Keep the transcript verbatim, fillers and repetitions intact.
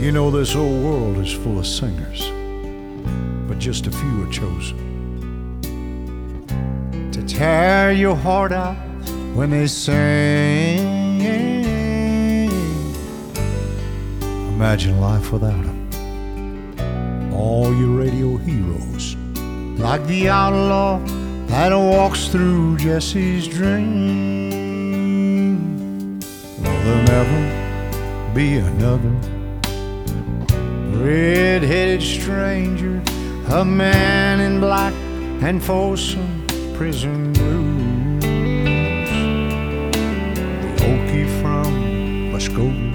You know this whole world is full of singers, but just a few are chosen to tear your heart out when they sing. Imagine life without them. All your radio heroes, like the outlaw that walks through Jesse's dream. Will there never be another red-headed stranger, a man in black and Folsom Prison Blues? The Okie from Muskogee